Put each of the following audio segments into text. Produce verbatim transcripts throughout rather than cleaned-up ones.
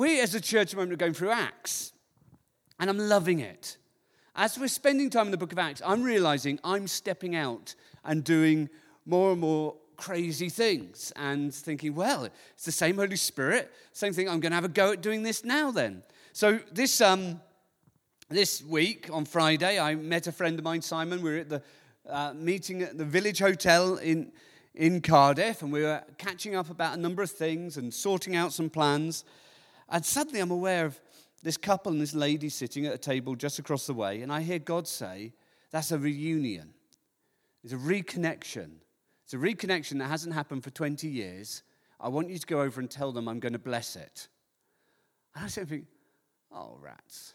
We as a church at the moment are going through Acts, and I'm loving it. As we're spending time in the book of Acts, I'm realizing I'm stepping out and doing more and more crazy things and thinking, well, it's the same Holy Spirit, same thing, I'm going to have a go at doing this now then. So this um, this week on Friday, I met a friend of mine, Simon. We were at the uh, meeting at the Village Hotel in, in Cardiff, and we were catching up about a number of things and sorting out some plans. And suddenly I'm aware of this couple and this lady sitting at a table just across the way, and I hear God say, that's a reunion. It's a reconnection. It's a reconnection that hasn't happened for twenty years. I want you to go over and tell them I'm going to bless it. And I said, oh, rats.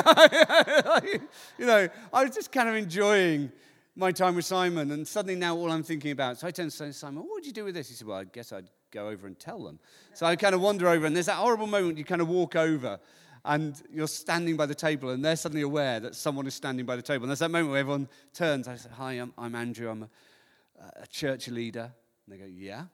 You know, I was just kind of enjoying my time with Simon, and suddenly now all I'm thinking about, so I turned to say, Simon, what would you do with this? He said, well, I guess I'd go over and tell them. So I kind of wander over, and there's that horrible moment you kind of walk over, and you're standing by the table, and they're suddenly aware that someone is standing by the table. And there's that moment where everyone turns. I say, hi, I'm, I'm Andrew. I'm a, a church leader. And they go, yeah?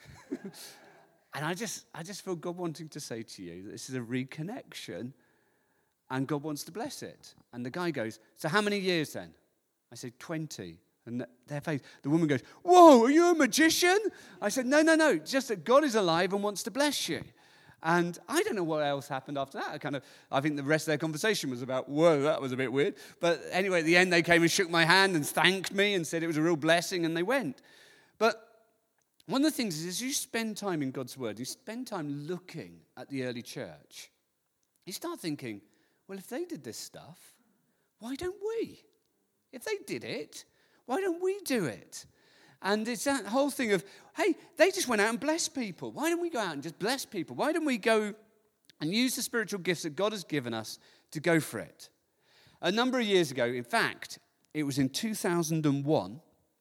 And I just I just feel God wanting to say to you that this is a reconnection, and God wants to bless it. And the guy goes, so how many years then? I said, twenty. And their face, the woman goes, whoa, are you a magician? I said, no, no, no, just that God is alive and wants to bless you. And I don't know what else happened after that. I kind of, I think the rest of their conversation was about, whoa, that was a bit weird. But anyway, at the end, they came and shook my hand and thanked me and said it was a real blessing, and they went. But one of the things is, as you spend time in God's Word, you spend time looking at the early church, you start thinking, well, if they did this stuff, why don't we? If they did it, why don't we do it? And it's that whole thing of, hey, they just went out and blessed people. Why don't we go out and just bless people? Why don't we go and use the spiritual gifts that God has given us to go for it? A number of years ago, in fact, it was in two thousand one,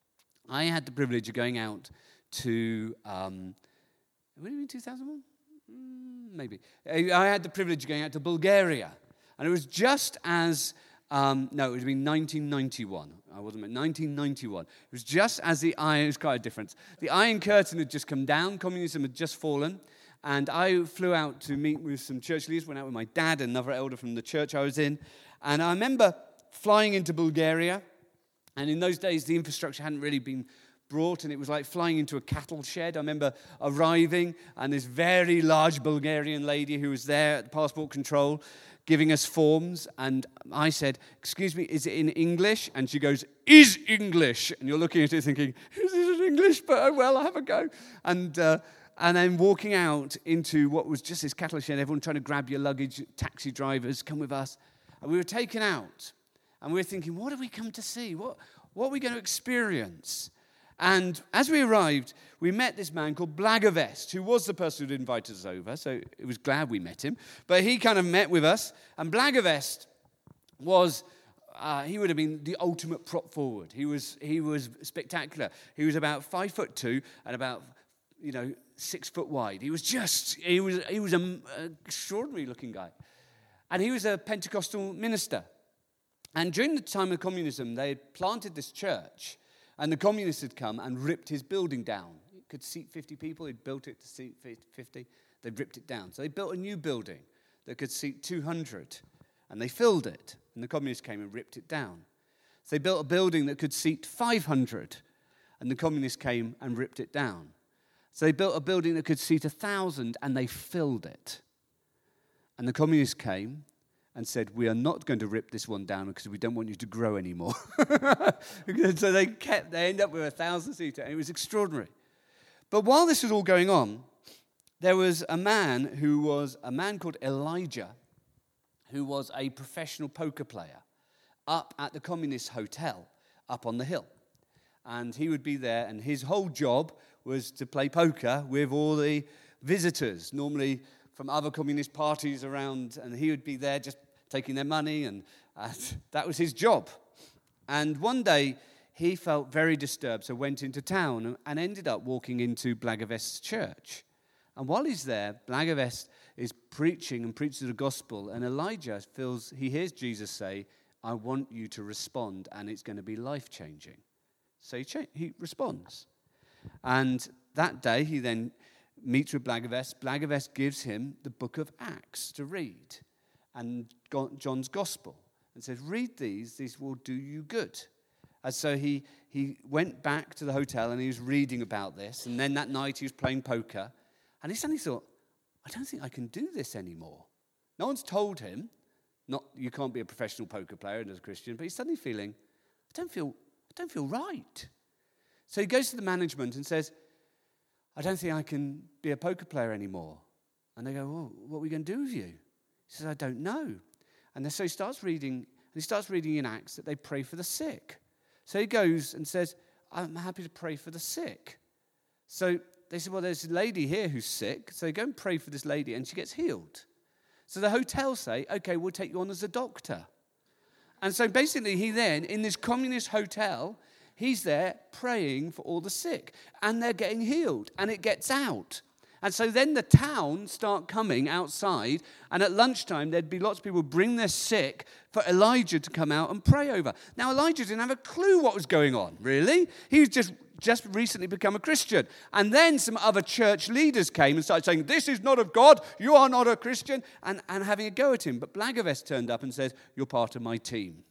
I had the privilege of going out to, um, would it be two thousand one? Mm, maybe. I had the privilege of going out to Bulgaria. And it was just as, um, no, it would have been nineteen ninety-one. I wasn't, nineteen ninety-one. It was just as the Iron, it was quite a difference. The Iron Curtain had just come down, communism had just fallen, and I flew out to meet with some church leaders, went out with my dad, another elder from the church I was in, and I remember flying into Bulgaria, and in those days the infrastructure hadn't really been brought, and it was like flying into a cattle shed. I remember arriving, and this very large Bulgarian lady who was there at the passport control giving us forms, and I said, excuse me, is it in English? And she goes, is English? And you're looking at it thinking, is it in English? But oh well, I'll have a go. And uh, and then walking out into what was just this cattle shed, everyone trying to grab your luggage, taxi drivers, come with us. And we were taken out, and we were thinking, what have we come to see? What, what are we going to experience? And as we arrived, we met this man called Blagavest, who was the person who'd invited us over, so it was glad we met him. But he kind of met with us, and Blagavest was, uh, he would have been the ultimate prop forward. He was he was spectacular. He was about five foot two and about, you know, six foot wide. He was just, he was, he was an extraordinary looking guy. And he was a Pentecostal minister. And during the time of communism, they had planted this church, and the communists had come and ripped his building down. It could seat fifty people. He'd built it to seat fifty. They'd ripped it down. So they built a new building that could seat two hundred. And they filled it. And the communists came and ripped it down. So they built a building that could seat five hundred. And the communists came and ripped it down. So they built a building that could seat one thousand, and they filled it. And the communists came and said, we are not going to rip this one down because we don't want you to grow anymore. So they kept, they ended up with a thousand-seater, and it was extraordinary. But while this was all going on, there was a man who was, a man called Elijah, who was a professional poker player up at the Communist Hotel up on the hill. And he would be there, and his whole job was to play poker with all the visitors, normally from other communist parties around, and he would be there just taking their money, and uh, that was his job. And one day, he felt very disturbed, so went into town and ended up walking into Blagavest's church. And while he's there, Blagavest is preaching and preaching the gospel, and Elijah feels, he hears Jesus say, I want you to respond, and it's going to be life-changing. So he, cha- he responds. And that day, he then meets with Blagavest. Blagavest gives him the book of Acts to read and John's gospel and says, read these, these will do you good. And so he, he went back to the hotel and he was reading about this. And then that night he was playing poker. And he suddenly thought, I don't think I can do this anymore. No one's told him, not you can't be a professional poker player as a Christian, but he's suddenly feeling, I don't feel, I don't feel right. So he goes to the management and says, I don't think I can be a poker player anymore. And they go, well, what are we going to do with you? He says, I don't know. And so he starts reading, and he starts reading in Acts that they pray for the sick. So he goes and says, I'm happy to pray for the sick. So they said, well, there's a lady here who's sick. So they go and pray for this lady, and she gets healed. So the hotel say, okay, we'll take you on as a doctor. And so basically he then, in this communist hotel, he's there praying for all the sick. And they're getting healed. And it gets out. And so then the town start coming outside. And at lunchtime, there'd be lots of people bring their sick for Elijah to come out and pray over. Now, Elijah didn't have a clue what was going on, really. He was just, just recently become a Christian. And then some other church leaders came and started saying, this is not of God. You are not a Christian. And, and having a go at him. But Blagavest turned up and said, you're part of my team.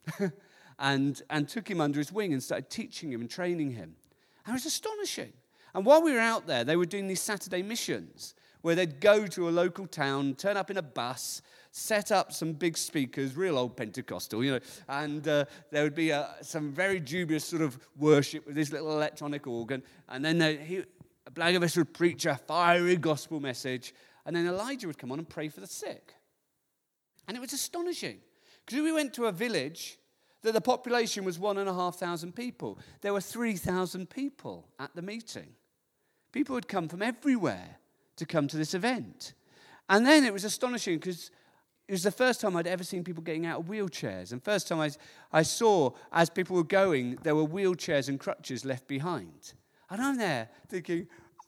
and, and took him under his wing and started teaching him and training him. And it was astonishing. And while we were out there, they were doing these Saturday missions where they'd go to a local town, turn up in a bus, set up some big speakers, real old Pentecostal, you know, and uh, there would be uh, some very dubious sort of worship with this little electronic organ. And then they, he, Blagavest would preach a fiery gospel message. And then Elijah would come on and pray for the sick. And it was astonishing. Because we went to a village that the population was one and a half thousand people. There were three thousand people at the meeting. People had come from everywhere to come to this event. And then it was astonishing because it was the first time I'd ever seen people getting out of wheelchairs. And first time I, I saw, as people were going, there were wheelchairs and crutches left behind. And I'm there thinking,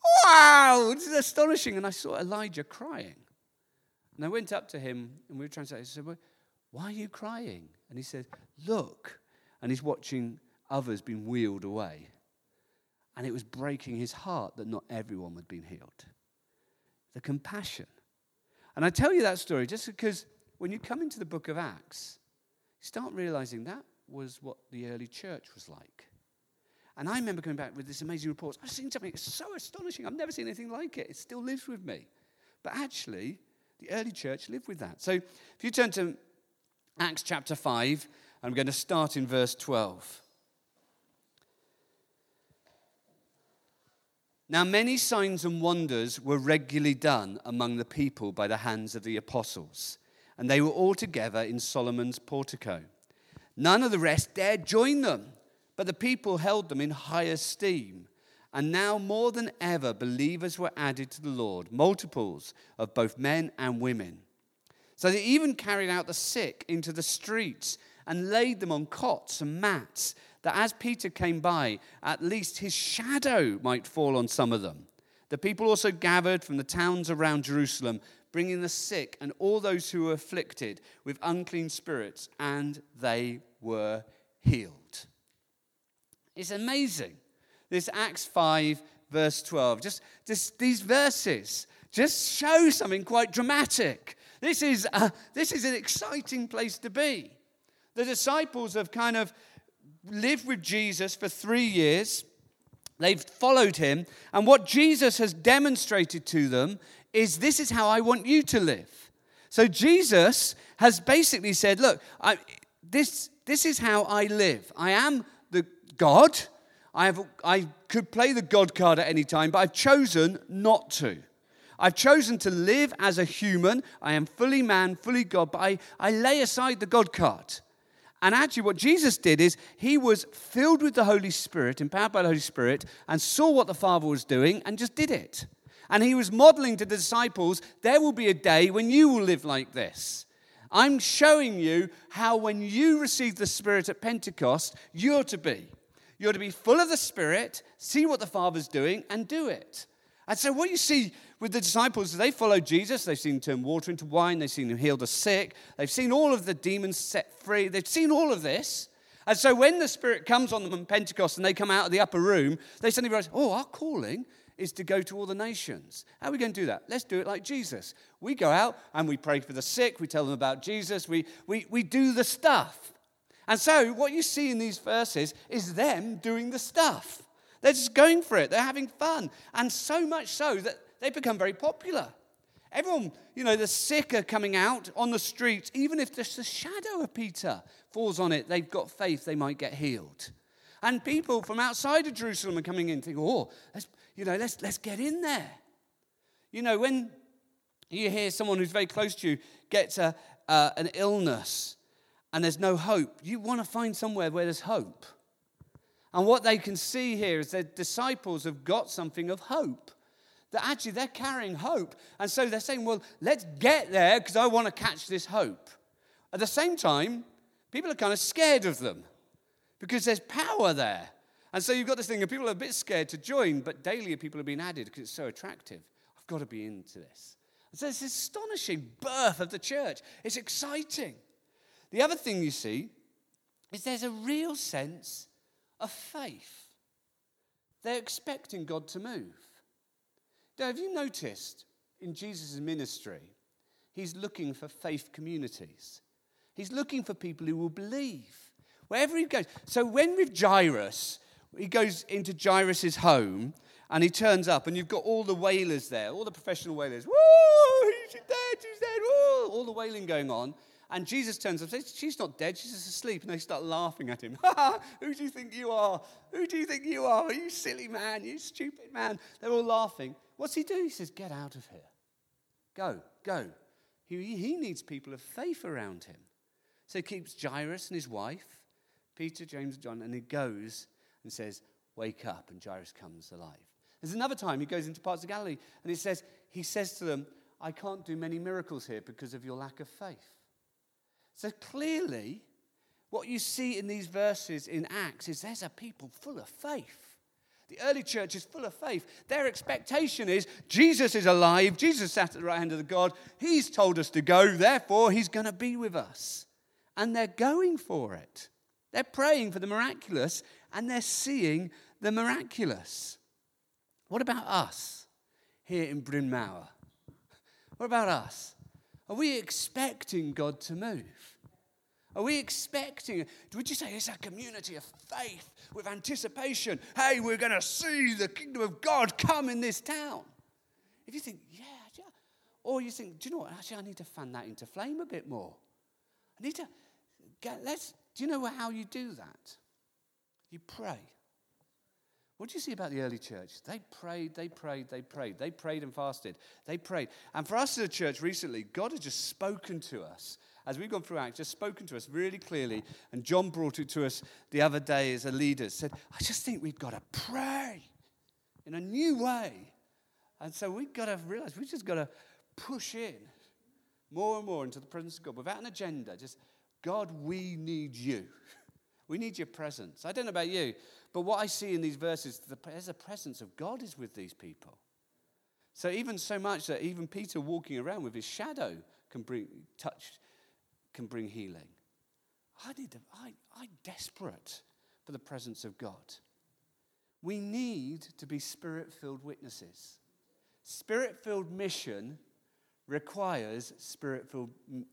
wow, this is astonishing. And I saw Elijah crying. And I went up to him, and we were translating. I said, well, why are you crying? And he said, look. And he's watching others being wheeled away. And it was breaking his heart that not everyone had been healed. The compassion. And I tell you that story just because when you come into the book of Acts, you start realizing that was what the early church was like. And I remember coming back with this amazing report. I've seen something so astonishing. I've never seen anything like it. It still lives with me. But actually, the early church lived with that. So if you turn to Acts chapter five, I'm going to start in verse twelve. Now many signs and wonders were regularly done among the people by the hands of the apostles, and they were all together in Solomon's portico. None of the rest dared join them, but the people held them in high esteem. And now more than ever believers were added to the Lord, multiples of both men and women. So they even carried out the sick into the streets and laid them on cots and mats, that as Peter came by, at least his shadow might fall on some of them. The people also gathered from the towns around Jerusalem, bringing the sick and all those who were afflicted with unclean spirits, and they were healed. It's amazing. This Acts five, verse twelve, just, just these verses just show something quite dramatic. This is, a, this is an exciting place to be. The disciples have kind of lived with Jesus for three years. They've followed him. And what Jesus has demonstrated to them is, this is how I want you to live. So Jesus has basically said, look, I, this, this is how I live. I am the God. I, have, I could play the God card at any time, but I've chosen not to. I've chosen to live as a human. I am fully man, fully God, but I, I lay aside the God card. And actually what Jesus did is he was filled with the Holy Spirit, empowered by the Holy Spirit, and saw what the Father was doing and just did it. And he was modeling to the disciples, there will be a day when you will live like this. I'm showing you how when you receive the Spirit at Pentecost, you're to be. You're to be full of the Spirit, see what the Father's doing, and do it. And so what you see with the disciples, they followed Jesus. They've seen him turn water into wine. They've seen him heal the sick. They've seen all of the demons set free. They've seen all of this. And so when the Spirit comes on them on Pentecost and they come out of the upper room, they suddenly realize, oh, our calling is to go to all the nations. How are we going to do that? Let's do it like Jesus. We go out and we pray for the sick. We tell them about Jesus. We, we, we do the stuff. And so what you see in these verses is them doing the stuff. They're just going for it. They're having fun. And so much so that they become very popular. Everyone, you know, the sick are coming out on the streets. Even if just a shadow of Peter falls on it, they've got faith they might get healed. And people from outside of Jerusalem are coming in thinking, oh, let's, you know, let's, let's get in there. You know, when you hear someone who's very close to you gets a, uh, an illness and there's no hope, you want to find somewhere where there's hope. And what they can see here is that disciples have got something of hope. That actually they're carrying hope. And so they're saying, well, let's get there because I want to catch this hope. At the same time, people are kind of scared of them because there's power there. And so you've got this thing of people are a bit scared to join, but daily people are being added because it's so attractive. I've got to be into this. And so it's this astonishing birth of the church. It's exciting. The other thing you see is there's a real sense of faith. They're expecting God to move. Now, have you noticed in Jesus' ministry, he's looking for faith communities. He's looking for people who will believe. Wherever he goes. So when with Jairus, he goes into Jairus' home and he turns up and you've got all the wailers there, all the professional wailers. Woo! She's dead, she's dead, woo! All the wailing going on. And Jesus turns up and says, she's not dead, she's just asleep. And they start laughing at him. Ha ha! Who do you think you are? Who do you think you are? You silly man, you stupid man. They're all laughing. What's he do? He says, get out of here. Go, go. He, he needs people of faith around him. So he keeps Jairus and his wife, Peter, James, and John, and he goes and says, wake up, and Jairus comes alive. There's another time he goes into parts of Galilee, and it says, he says to them, I can't do many miracles here because of your lack of faith. So clearly, what you see in these verses in Acts is there's a people full of faith. The early church is full of faith. Their expectation is Jesus is alive. Jesus sat at the right hand of the God. He's told us to go. Therefore, he's going to be with us. And they're going for it. They're praying for the miraculous and they're seeing the miraculous. What about us here in Bryn Mawr? What about us? Are we expecting God to move? Are we expecting, would you say it's a community of faith with anticipation? Hey, we're going to see the kingdom of God come in this town. If you think, yeah, yeah. Or you think, do you know what? Actually, I need to fan that into flame a bit more. I need to get, let's, do you know how you do that? You pray. What do you see about the early church? They prayed, they prayed, they prayed. They prayed and fasted. They prayed. And for us as a church recently, God has just spoken to us. As we've gone through Acts, just spoken to us really clearly. And John brought it to us the other day as a leader. Said, I just think we've got to pray in a new way. And so we've got to realize we've just got to push in more and more into the presence of God without an agenda. Just, God, we need you. We need your presence. I don't know about you, but what I see in these verses, there's a presence of God is with these people. So even so much that even Peter walking around with his shadow can bring touch, can bring healing. I need to, I, I'm desperate for the presence of God. We need to be spirit-filled witnesses. Spirit-filled mission requires spirit-filled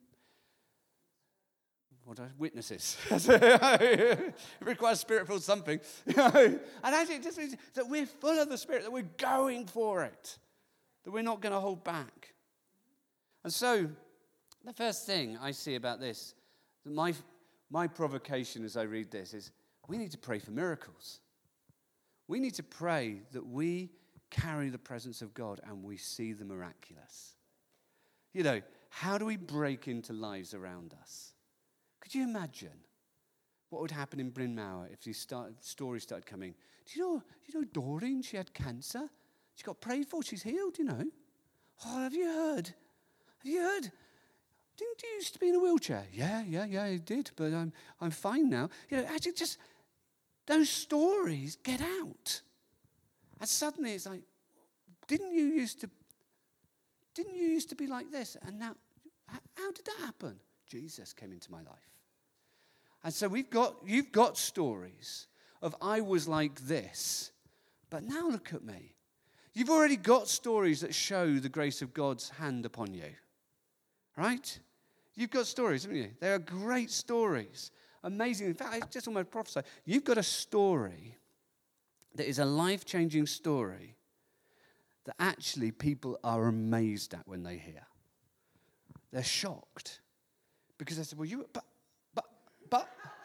What are witnesses? It requires spirit-filled something. And actually, it just means that we're full of the Spirit, that we're going for it, that we're not going to hold back. And so, the first thing I see about this, my, my provocation as I read this is, we need to pray for miracles. We need to pray that we carry the presence of God and we see the miraculous. You know, how do we break into lives around us? Could you imagine what would happen in Bryn Mawr if these start, stories started coming? Do you know, do you know Doreen? She had cancer. She got prayed for. She's healed, you know. Oh, have you heard? Have you heard? Didn't you used to be in a wheelchair? Yeah, yeah, yeah, I did, but I'm I'm fine now. You know, actually, just those stories get out, and suddenly it's like, didn't you used to? Didn't you used to be like this? And now, how did that happen? Jesus came into my life. And so we've got, you've got stories of I was like this, but now look at me. You've already got stories that show the grace of God's hand upon you, right? You've got stories, haven't you? They are great stories, amazing. In fact, I just almost prophesy. You've got a story that is a life-changing story that actually people are amazed at when they hear. They're shocked because they say, well, you, but, but, but.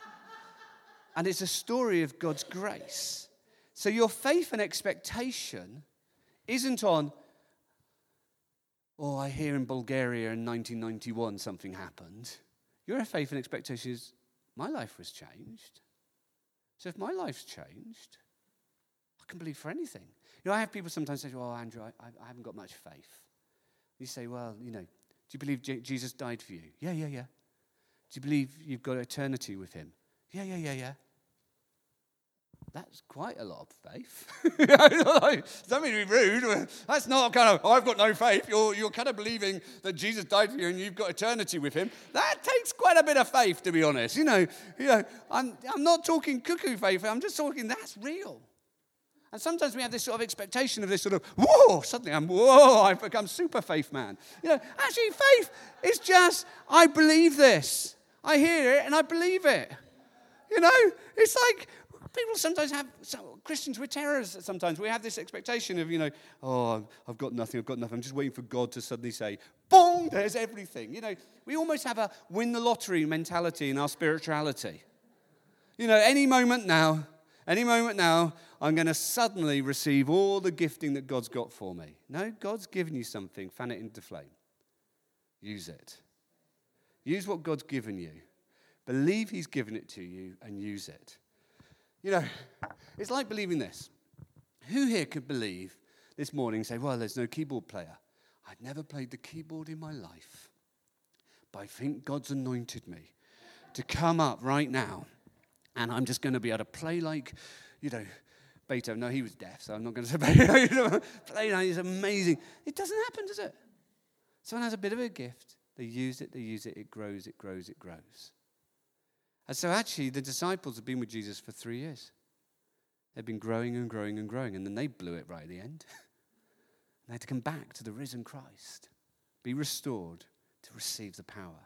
And it's a story of God's grace. So your faith and expectation isn't on, oh, I hear in Bulgaria in nineteen ninety-one something happened. Your faith and expectation is, my life was changed. So if my life's changed, I can believe for anything. You know, I have people sometimes say, oh, Andrew, I, I haven't got much faith. You say, well, you know, do you believe J- Jesus died for you? Yeah, yeah, yeah. Do you believe you've got eternity with him? Yeah, yeah, yeah, yeah. That's quite a lot of faith. Don't mean to be rude. That's not kind of, oh, I've got no faith. You're, you're kind of believing that Jesus died for you and you've got eternity with him. That takes quite a bit of faith, to be honest. You know, you know I'm, I'm not talking cuckoo faith. I'm just talking that's real. And sometimes we have this sort of expectation of this sort of, whoa, suddenly I'm, whoa, I've become super faith man. You know, actually faith is just, I believe this. I hear it and I believe it. You know, it's like, people sometimes have, so Christians, we're terrorists sometimes. We have this expectation of, you know, oh, I've got nothing, I've got nothing. I'm just waiting for God to suddenly say, boom, there's everything. You know, we almost have a win the lottery mentality in our spirituality. You know, any moment now, any moment now, I'm going to suddenly receive all the gifting that God's got for me. No, God's given you something, fan it into flame. Use it. Use what God's given you. Believe he's given it to you and use it. You know, it's like believing this. Who here could believe this morning and say, well, there's no keyboard player. I'd never played the keyboard in my life, but I think God's anointed me to come up right now, and I'm just going to be able to play like, you know, Beethoven. No, he was deaf, so I'm not going to say Beethoven. Play like he's amazing. It doesn't happen, does it? Someone has a bit of a gift. They use it, they use it, it grows, it grows, it grows. And so actually, the disciples have been with Jesus for three years. They've been growing and growing and growing, and then they blew it right at the end. They had to come back to the risen Christ, be restored to receive the power.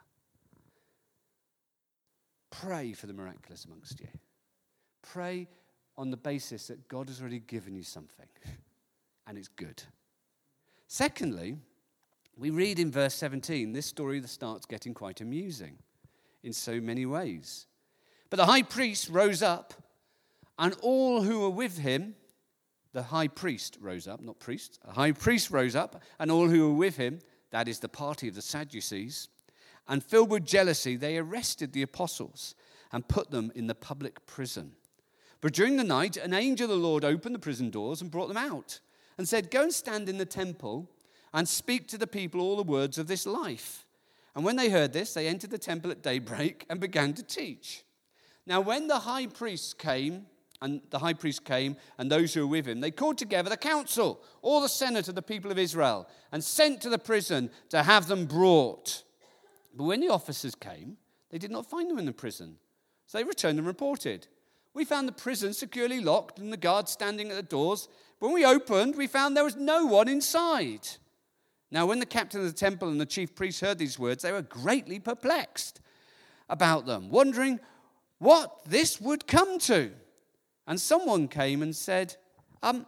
Pray for the miraculous amongst you. Pray on the basis that God has already given you something, and it's good. Secondly, we read in verse seventeen, this story that starts getting quite amusing in so many ways. But the high priest rose up, and all who were with him, the high priest rose up, not priest, the high priest rose up, and all who were with him, that is the party of the Sadducees, and filled with jealousy, they arrested the apostles and put them in the public prison. But during the night, an angel of the Lord opened the prison doors and brought them out, and said, go and stand in the temple and speak to the people all the words of this life. And when they heard this, they entered the temple at daybreak and began to teach. Now, when the high priest came, and the high priest came, and those who were with him, they called together the council, all the senate of the people of Israel, and sent to the prison to have them brought. But when the officers came, they did not find them in the prison. So they returned and reported, we found the prison securely locked and the guards standing at the doors. But when we opened, we found there was no one inside. Now, when the captain of the temple and the chief priests heard these words, they were greatly perplexed about them, wondering what this would come to. And someone came and said, um,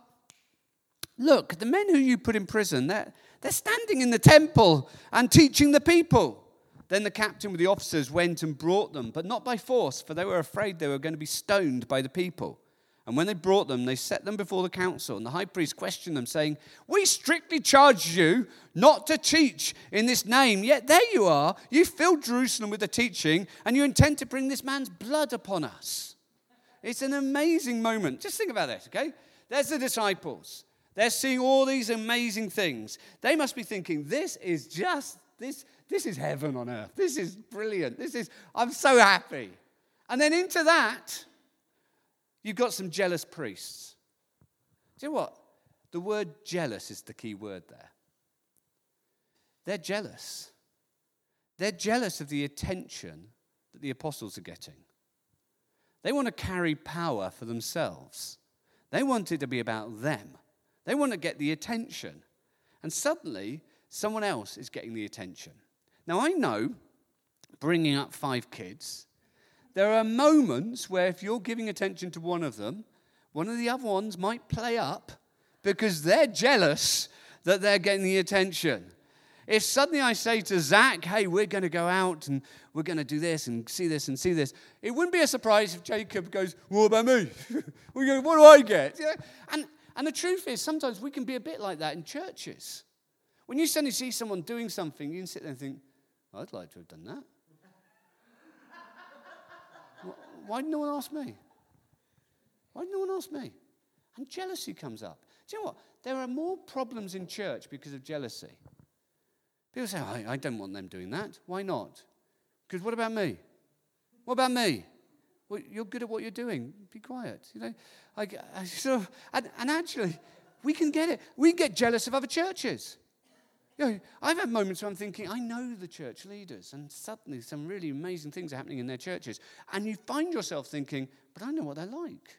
look, the men who you put in prison, they're, they're standing in the temple and teaching the people. Then the captain with the officers went and brought them, but not by force, for they were afraid they were going to be stoned by the people. And when they brought them, they set them before the council. And the high priest questioned them, saying, we strictly charge you not to teach in this name. Yet there you are. You filled Jerusalem with the teaching, and you intend to bring this man's blood upon us. It's an amazing moment. Just think about this, okay? There's the disciples. They're seeing all these amazing things. They must be thinking, this is just, this, this is heaven on earth. This is brilliant. This is, I'm so happy. And then into that, you've got some jealous priests. Do you know what? The word jealous is the key word there. They're jealous. They're jealous of the attention that the apostles are getting. They want to carry power for themselves. They want it to be about them. They want to get the attention. And suddenly, someone else is getting the attention. Now, I know, bringing up five kids, there are moments where if you're giving attention to one of them, one of the other ones might play up because they're jealous that they're getting the attention. If suddenly I say to Zach, hey, we're going to go out and we're going to do this and see this and see this, it wouldn't be a surprise if Jacob goes, what about me? What do I get? You know? And, and the truth is, sometimes we can be a bit like that in churches. When you suddenly see someone doing something, you can sit there and think, I'd like to have done that. Why did no one ask me? Why did no one ask me? And jealousy comes up. Do you know what? There are more problems in church because of jealousy. People say, oh, I don't want them doing that. Why not? Because what about me? What about me? Well, you're good at what you're doing. Be quiet. You know, I, I sort of, and, and actually, we can get it. We can get jealous of other churches. You know, I've had moments where I'm thinking, I know the church leaders, and suddenly some really amazing things are happening in their churches. And you find yourself thinking, but I know what they're like.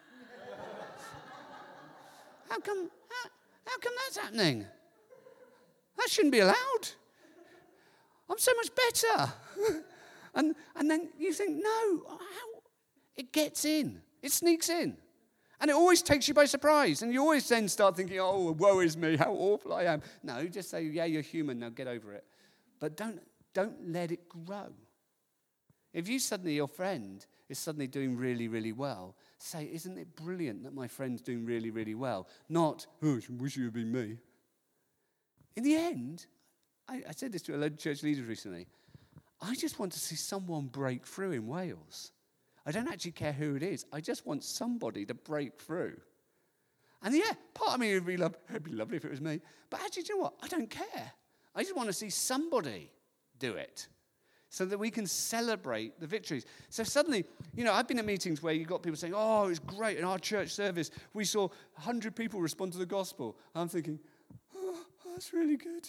How come, how, how come that's happening? That shouldn't be allowed. I'm so much better. and and then you think, no, how? It gets in. It sneaks in. And it always takes you by surprise. And you always then start thinking, oh, woe is me, how awful I am. No, just say, yeah, you're human, now get over it. But don't, don't let it grow. If you suddenly, your friend is suddenly doing really, really well, say, isn't it brilliant that my friend's doing really, really well? Not, oh, I wish you had been me. In the end, I, I said this to a load of church leaders recently, I just want to see someone break through in Wales. I don't actually care who it is. I just want somebody to break through. And yeah, part of me would be, lo- it'd be lovely if it was me. But actually, do you know what? I don't care. I just want to see somebody do it so that we can celebrate the victories. So suddenly, you know, I've been at meetings where you've got people saying, oh, it's great. In our church service, we saw one hundred people respond to the gospel. And I'm thinking, oh, that's really good.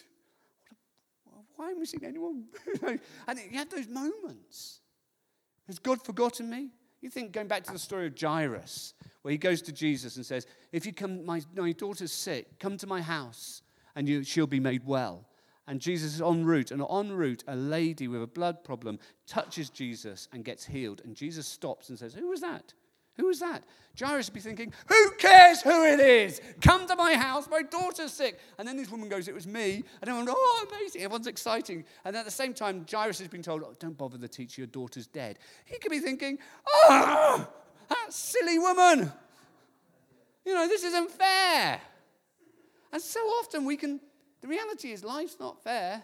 Why haven't we seen anyone? And you have those moments. Has God forgotten me? You think, going back to the story of Jairus, where he goes to Jesus and says, if you come, my, my daughter's sick, come to my house and you, she'll be made well. And Jesus is en route, and en route, a lady with a blood problem touches Jesus and gets healed. And Jesus stops and says, who was that? Who was that? Jairus would be thinking, who cares who it is? Come to my house, my daughter's sick. And then this woman goes, it was me. And everyone, oh, amazing, everyone's exciting. And at the same time, Jairus has been told, oh, don't bother the teacher, your daughter's dead. He could be thinking, oh, that silly woman. You know, this isn't fair. And so often we can, the reality is life's not fair,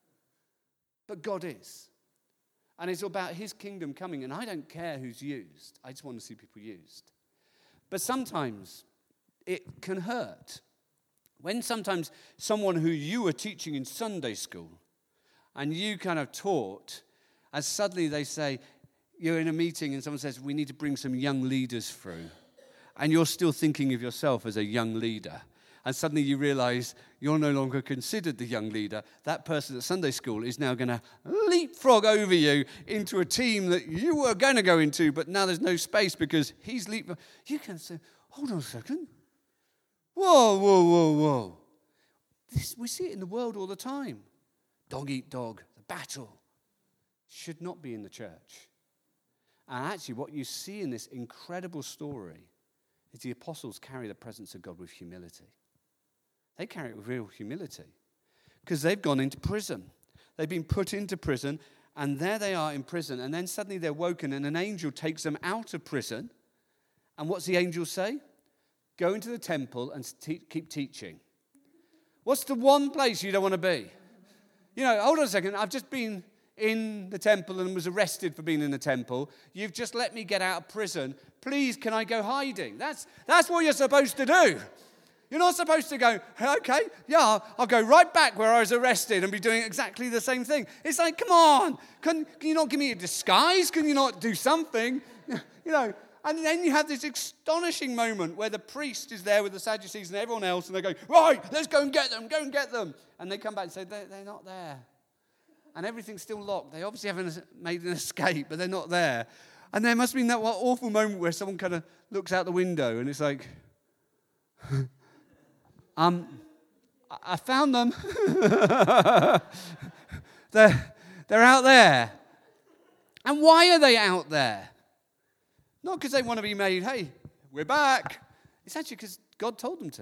but God is. And it's about his kingdom coming. And I don't care who's used. I just want to see people used. But sometimes it can hurt. When sometimes someone who you were teaching in Sunday school and you kind of taught, and suddenly they say, you're in a meeting and someone says, we need to bring some young leaders through. And you're still thinking of yourself as a young leader. And suddenly you realize you're no longer considered the young leader. That person at Sunday school is now going to leapfrog over you into a team that you were going to go into, but now there's no space because he's leapfrog. You can say, hold on a second. Whoa, whoa, whoa, whoa. This, we see it in the world all the time. Dog eat dog. The battle should not be in the church. And actually what you see in this incredible story is the apostles carry the presence of God with humility. They carry it with real humility because they've gone into prison. They've been put into prison, and there they are in prison, and then suddenly they're woken, and an angel takes them out of prison. And what's the angel say? Go into the temple and te- keep teaching. What's the one place you don't want to be? You know, hold on a second. I've just been in the temple and was arrested for being in the temple. You've just let me get out of prison. Please, can I go hiding? That's, that's what you're supposed to do. You're not supposed to go, okay, yeah, I'll go right back where I was arrested and be doing exactly the same thing. It's like, come on, can, can you not give me a disguise? Can you not do something? You know, and then you have this astonishing moment where the priest is there with the Sadducees and everyone else, and they go, right, let's go and get them, go and get them. And they come back and say, they're, they're not there. And everything's still locked. They obviously haven't made an escape, but they're not there. And there must have been that one awful moment where someone kind of looks out the window and it's like... Um, I I found them. they're, they're out there. And why are they out there? Not because they want to be made, hey, we're back. It's actually because God told them to.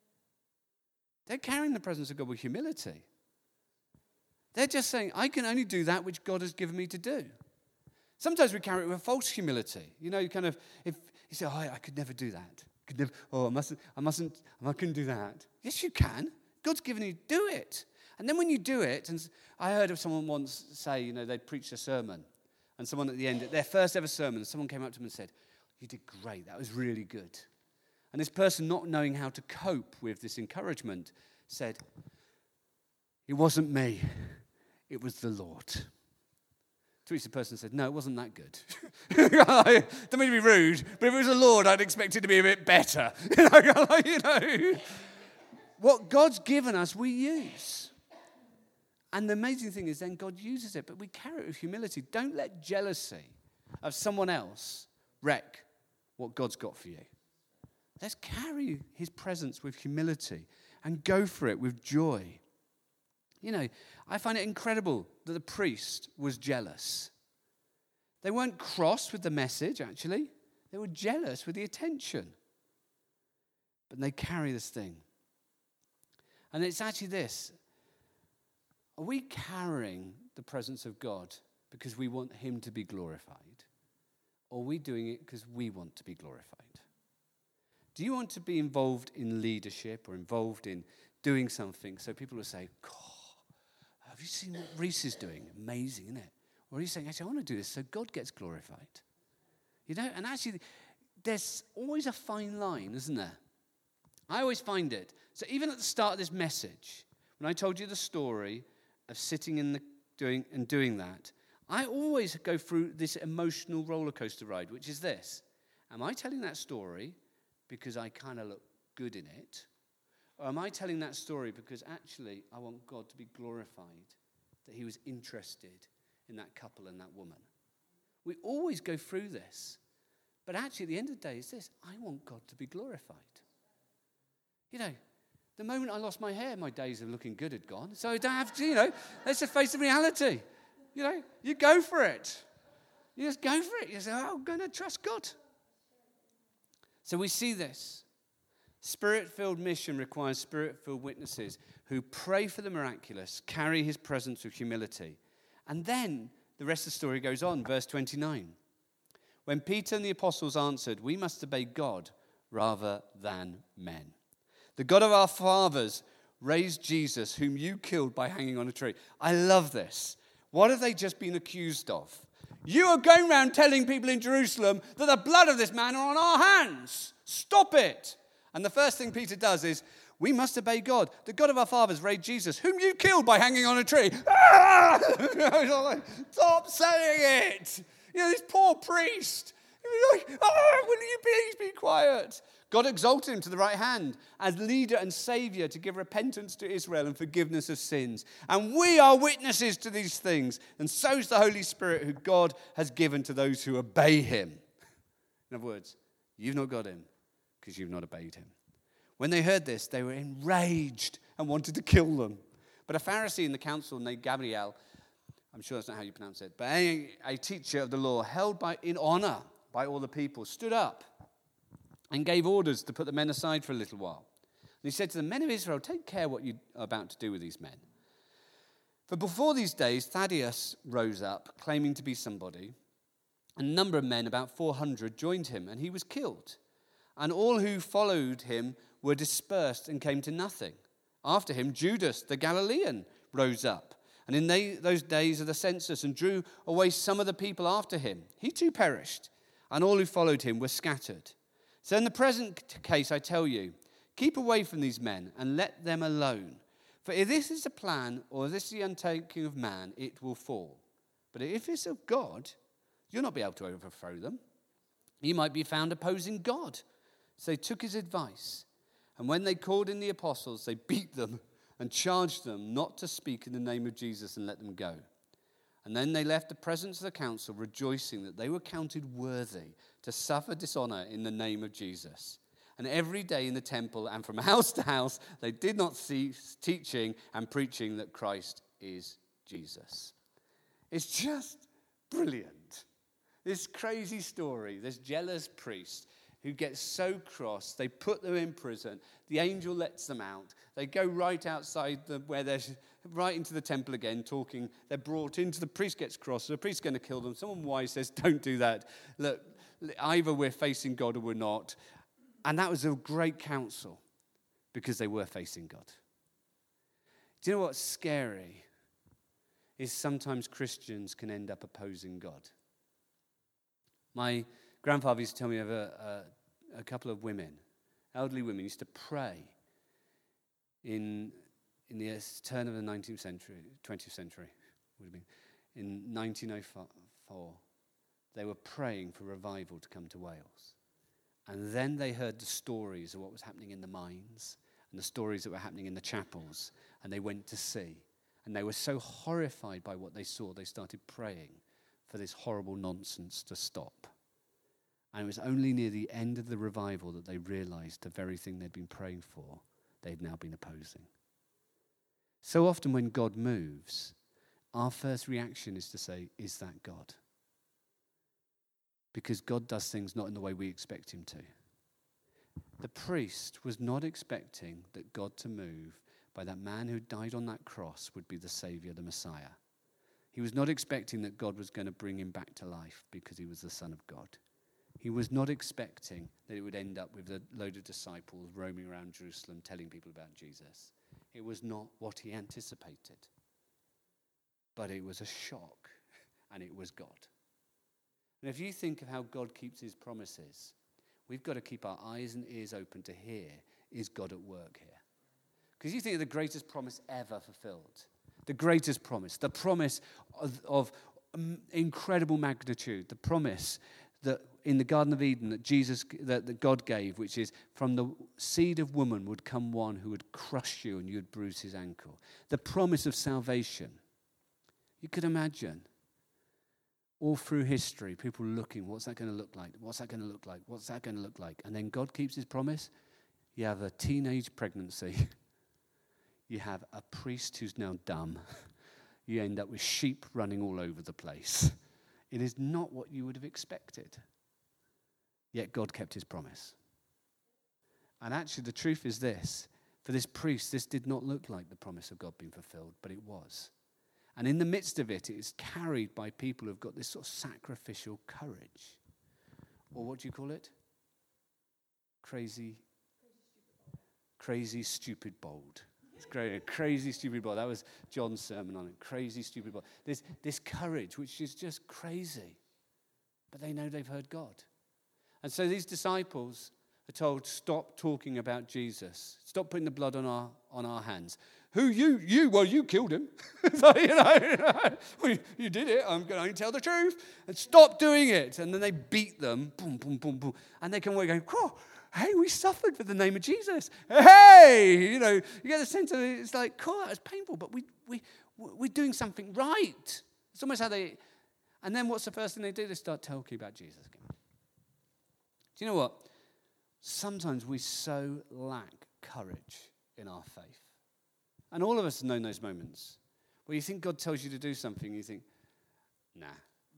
They're carrying the presence of God with humility. They're just saying, I can only do that which God has given me to do. Sometimes we carry it with false humility. You know, you kind of, if you say, oh, I, I could never do that. Could never, oh, I mustn't, I mustn't, I couldn't do that. Yes, you can. God's given you, do it. And then when you do it, and I heard of someone once say, you know, they'd preached a sermon, and someone at the end, their first ever sermon, someone came up to them and said, you did great, that was really good. And this person, not knowing how to cope with this encouragement, said, it wasn't me, it was the Lord. To which the person said, no, it wasn't that good. I don't mean to be rude, but if it was the Lord, I'd expect it to be a bit better. You know, what God's given us, we use. And the amazing thing is then God uses it, but we carry it with humility. Don't let jealousy of someone else wreck what God's got for you. Let's carry his presence with humility and go for it with joy. You know, I find it incredible that the priest was jealous. They weren't cross with the message, actually. They were jealous with the attention. But they carry this thing. And it's actually this. Are we carrying the presence of God because we want him to be glorified? Or are we doing it because we want to be glorified? Do you want to be involved in leadership or involved in doing something so people will say, God, have you seen what Reese is doing? Amazing, isn't it? Or are you saying, actually, I want to do this so God gets glorified? You know, and actually, there's always a fine line, isn't there? I always find it. So even at the start of this message, when I told you the story of sitting in the doing and doing that, I always go through this emotional roller coaster ride, which is this. Am I telling that story because I kind of look good in it? Or am I telling that story because actually I want God to be glorified, that he was interested in that couple and that woman? We always go through this. But actually at the end of the day is this, I want God to be glorified. You know, the moment I lost my hair, my days of looking good had gone. So I don't have to, you know, let's just face the reality. You know, you go for it. You just go for it. You say, oh, I'm going to trust God. So we see this. Spirit-filled mission requires spirit-filled witnesses who pray for the miraculous, carry his presence with humility. And then the rest of the story goes on, verse twenty-nine. When Peter and the apostles answered, we must obey God rather than men. The God of our fathers raised Jesus, whom you killed by hanging on a tree. I love this. What have they just been accused of? You are going around telling people in Jerusalem that the blood of this man are on our hands. Stop it. And the first thing Peter does is, we must obey God. The God of our fathers raised Jesus, whom you killed by hanging on a tree. Ah! Stop saying it. You know, this poor priest. Like, oh, will you please be quiet? God exalted him to the right hand as leader and savior to give repentance to Israel and forgiveness of sins. And we are witnesses to these things. And so is the Holy Spirit who God has given to those who obey him. In other words, you've not got him because you've not obeyed him. When they heard this, they were enraged and wanted to kill them. But a Pharisee in the council named Gamaliel, I'm sure that's not how you pronounce it, but a, a teacher of the law held by in honor by all the people, stood up and gave orders to put the men aside for a little while. And he said to the men of Israel, take care what you are about to do with these men. For before these days, Thaddeus rose up, claiming to be somebody. A number of men, about four hundred, joined him, and he was killed. And all who followed him were dispersed and came to nothing. After him, Judas the Galilean rose up, and in they, those days of the census, and drew away some of the people after him. He too perished, and all who followed him were scattered. So in the present case, I tell you, keep away from these men and let them alone. For if this is a plan or this is the undertaking of man, it will fall. But if it's of God, you'll not be able to overthrow them. You might be found opposing God. So they took his advice. And when they called in the apostles, they beat them and charged them not to speak in the name of Jesus and let them go. And then they left the presence of the council, rejoicing that they were counted worthy to suffer dishonor in the name of Jesus. And every day in the temple and from house to house, they did not cease teaching and preaching that Christ is Jesus. It's just brilliant. This crazy story, this jealous priest who gets so cross, they put them in prison. The angel lets them out. They go right outside the, where they're right into the temple again, talking. They're brought into, the priest gets cross. So the priest's going to kill them. Someone wise says, don't do that. Look, either we're facing God or we're not. And that was a great counsel because they were facing God. Do you know what's scary? Is sometimes Christians can end up opposing God. My grandfather used to tell me of a, a, a couple of women, elderly women, used to pray in, in the turn of the nineteenth century, twentieth century, would have been, in nineteen oh four. They were praying for revival to come to Wales. And then they heard the stories of what was happening in the mines and the stories that were happening in the chapels, and they went to see. And they were so horrified by what they saw, they started praying for this horrible nonsense to stop. And it was only near the end of the revival that they realized the very thing they'd been praying for, they'd now been opposing. So often when God moves, our first reaction is to say, is that God? Because God does things not in the way we expect him to. The priest was not expecting that God to move by that man who died on that cross would be the Savior, the Messiah. He was not expecting that God was going to bring him back to life because he was the Son of God. He was not expecting that it would end up with a load of disciples roaming around Jerusalem telling people about Jesus. It was not what he anticipated. But it was a shock, and it was God. And if you think of how God keeps his promises, we've got to keep our eyes and ears open to hear, is God at work here? Because you think of the greatest promise ever fulfilled. The greatest promise, the promise of, of um, incredible magnitude, the promise that in the Garden of Eden that Jesus, that, that God gave, which is from the seed of woman would come one who would crush you and you would bruise his ankle. The promise of salvation. You could imagine all through history, people looking, what's that going to look like? What's that going to look like? What's that going to look like? And then God keeps his promise. You have a teenage pregnancy. You have a priest who's now dumb. You end up with sheep running all over the place. It is not what you would have expected. Yet God kept his promise. And actually the truth is this. For this priest, this did not look like the promise of God being fulfilled, but it was. And in the midst of it, it is carried by people who've got this sort of sacrificial courage. Or what do you call it? Crazy, crazy, stupid, bold. It's great. Crazy, stupid, bold. That was John's sermon on it. Crazy, stupid, bold. This, this courage, which is just crazy. But they know they've heard God. And so these disciples are told, stop talking about Jesus. Stop putting the blood on our on our hands. Who you? You? Well, you killed him. So, you know, well, you did it. I'm going to tell the truth. And stop doing it. And then they beat them. Boom, boom, boom, boom. And they come away going, oh, hey, we suffered for the name of Jesus. Hey, you know, you get the sense of it. It's like, cool, that was painful, but we, we, we're doing something right. It's almost how they, and then what's the first thing they do? They start talking about Jesus again. Do you know what? Sometimes we so lack courage in our faith. And all of us have known those moments where you think God tells you to do something, and you think, nah.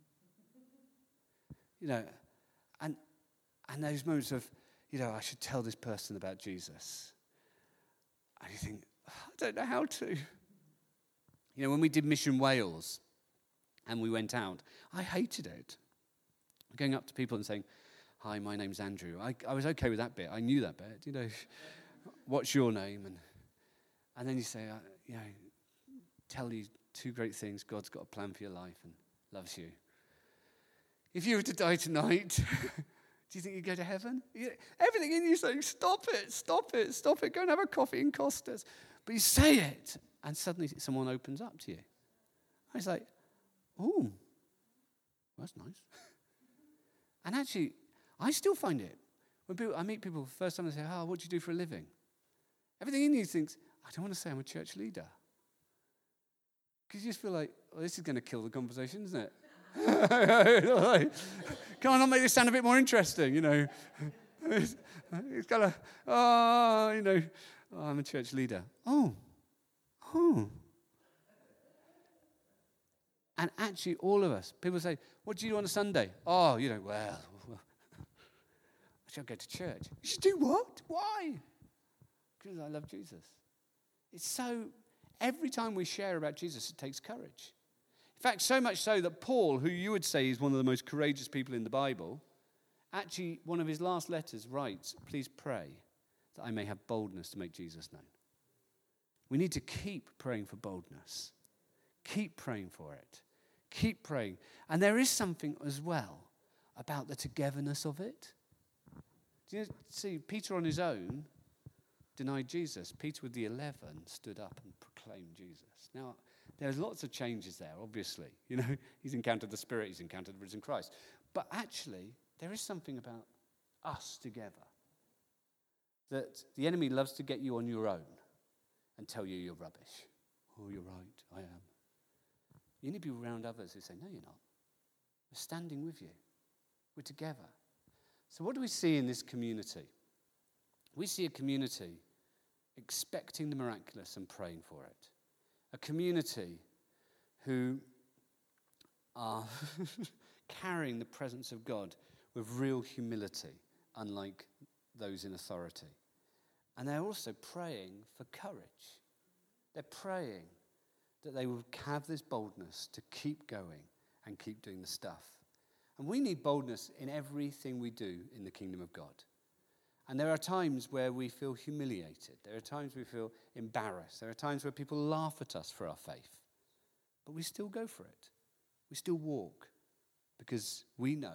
You know, and and those moments of, you know, I should tell this person about Jesus. And you think, oh, I don't know how to. You know, when we did Mission Wales and we went out, I hated it. Going up to people and saying, hi, my name's Andrew. I, I was okay with that bit. I knew that bit. You know, what's your name? And and then you say, uh, you know, tell you two great things. God's got a plan for your life and loves you. If you were to die tonight, do you think you'd go to heaven? You, everything in you is saying, stop it, stop it, stop it. Go and have a coffee in Costa's. But you say it, and suddenly someone opens up to you. I was like, oh, that's nice. And actually, I still find it. When people, I meet people, first time they say, oh, what do you do for a living? Everything in you thinks, I don't want to say I'm a church leader. Because you just feel like, well, this is going to kill the conversation, isn't it? Can I not make this sound a bit more interesting, you know? he's, he's got a, oh, you know, oh, I'm a church leader. Oh, oh. And actually, all of us, people say, what do you do on a Sunday? Oh, you know, well, well I should go to church. You should do what? Why? Because I love Jesus. It's so, every time we share about Jesus, it takes courage. In fact, so much so that Paul, who you would say is one of the most courageous people in the Bible, actually, one of his last letters writes, please pray that I may have boldness to make Jesus known. We need to keep praying for boldness. Keep praying for it. Keep praying. And there is something as well about the togetherness of it. Do you see, Peter on his own denied Jesus. Peter with the eleven stood up and proclaimed Jesus. Now, there's lots of changes there, obviously. You know, he's encountered the Spirit, he's encountered the risen Christ. But actually, there is something about us together that the enemy loves to get you on your own and tell you you're rubbish. Oh, you're right, I am. You need to be around others who say, no, you're not. We're standing with you. We're together. So what do we see in this community? We see a community expecting the miraculous and praying for it. A community who are carrying the presence of God with real humility, unlike those in authority. And they're also praying for courage. They're praying that they will have this boldness to keep going and keep doing the stuff. And we need boldness in everything we do in the kingdom of God. And there are times where we feel humiliated. There are times we feel embarrassed. There are times where people laugh at us for our faith. But we still go for it. We still walk because we know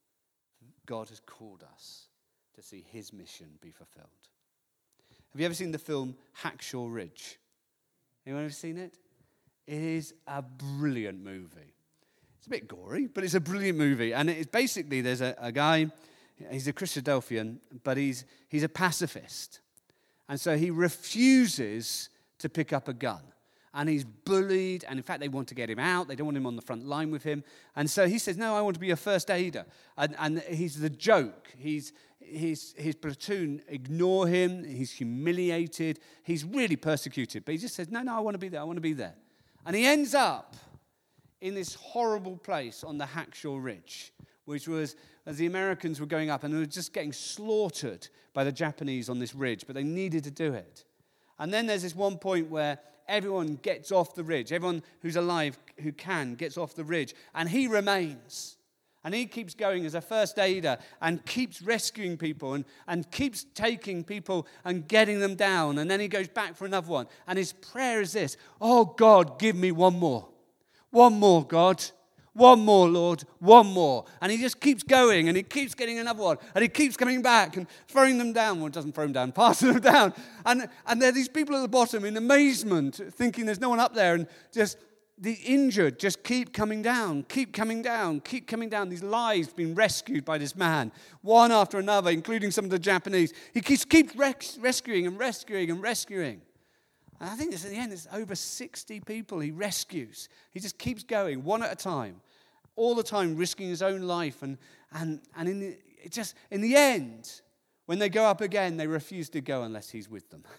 God has called us to see his mission be fulfilled. Have you ever seen the film Hacksaw Ridge? Anyone ever seen it? It is a brilliant movie. It's a bit gory, but it's a brilliant movie. And it's basically, there's a, a guy, he's a Christadelphian, but he's he's a pacifist. And so he refuses to pick up a gun. And he's bullied, and in fact, they want to get him out. They don't want him on the front line with him. And so he says, no, I want to be a first aider. And, and he's the joke. He's, he's, his platoon ignore him. He's humiliated. He's really persecuted. But he just says, no, no, I want to be there. I want to be there. And he ends up in this horrible place on the Hacksaw Ridge, which was, as the Americans were going up, and they were just getting slaughtered by the Japanese on this ridge, but they needed to do it. And then there's this one point where everyone gets off the ridge. Everyone who's alive, who can, gets off the ridge. And he remains. And he keeps going as a first aider and keeps rescuing people and, and keeps taking people and getting them down. And then he goes back for another one. And his prayer is this: oh, God, give me one more. One more, God. One more, Lord. One more. And he just keeps going, and he keeps getting another one. And he keeps coming back and throwing them down. Well, it doesn't throw them down, passing them down. And, and there are these people at the bottom in amazement, thinking there's no one up there. And just the injured just keep coming down, keep coming down, keep coming down. These lives being rescued by this man, one after another, including some of the Japanese. He keeps, keeps res- rescuing and rescuing and rescuing. And I think it's at the end, it's over sixty people he rescues. He just keeps going, one at a time, all the time risking his own life. And and and in the, it just in the end, when they go up again, they refuse to go unless he's with them.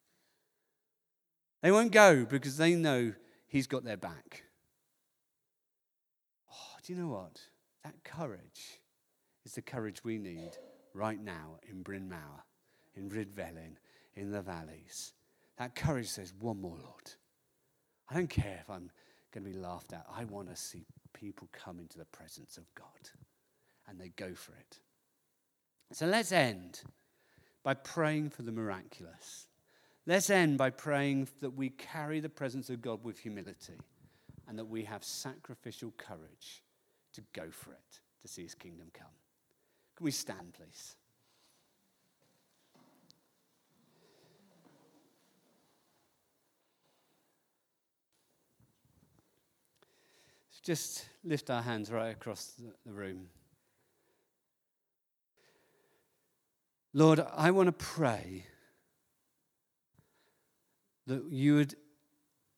They won't go because they know he's got their back. Oh, do you know what? That courage is the courage we need right now in Bryn Mawr, in Rhydfelyn, in the valleys. That courage says, one more, Lord. I don't care if I'm going to be laughed at. I want to see people come into the presence of God. And they go for it. So let's end by praying for the miraculous. Let's end by praying that we carry the presence of God with humility and that we have sacrificial courage to go for it, to see his kingdom come. Can we stand, please? Just lift our hands right across the room. Lord, I want to pray that you would,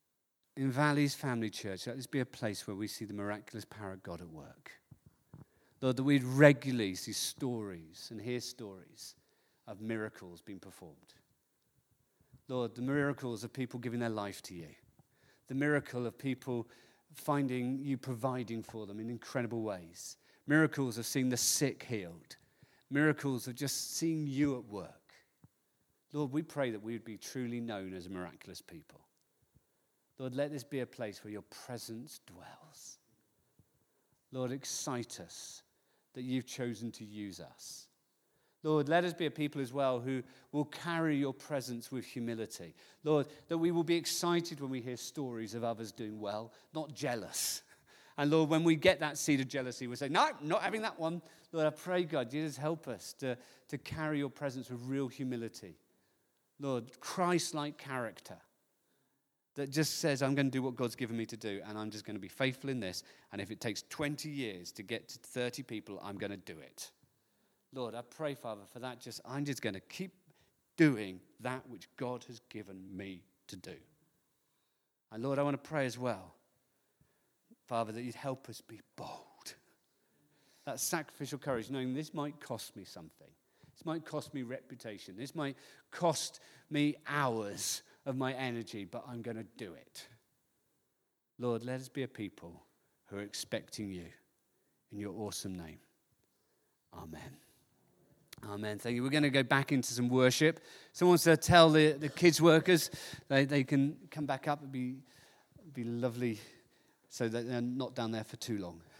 in Valleys Family Church, let this be a place where we see the miraculous power of God at work. Lord, that we'd regularly see stories and hear stories of miracles being performed. Lord, the miracles of people giving their life to you. The miracle of people finding you providing for them in incredible ways. Miracles of seeing the sick healed. Miracles of just seeing you at work. Lord, we pray that we would be truly known as a miraculous people. Lord, let this be a place where your presence dwells. Lord, excite us that you've chosen to use us. Lord, let us be a people as well who will carry your presence with humility. Lord, that we will be excited when we hear stories of others doing well, not jealous. And Lord, when we get that seed of jealousy, we'll say, no, not having that one. Lord, I pray, God, you just help us to, to carry your presence with real humility. Lord, Christ-like character that just says, I'm going to do what God's given me to do, and I'm just going to be faithful in this. And if it takes twenty years to get to thirty people, I'm going to do it. Lord, I pray, Father, for that. Just I'm just going to keep doing that which God has given me to do. And Lord, I want to pray as well, Father, that you'd help us be bold. That sacrificial courage, knowing this might cost me something. This might cost me reputation. This might cost me hours of my energy, but I'm going to do it. Lord, let us be a people who are expecting you in your awesome name. Amen. Amen. Thank you. We're going to go back into some worship. Someone wants to tell the, the kids workers they, they can come back up. It'd be, it'd be lovely so that they're not down there for too long.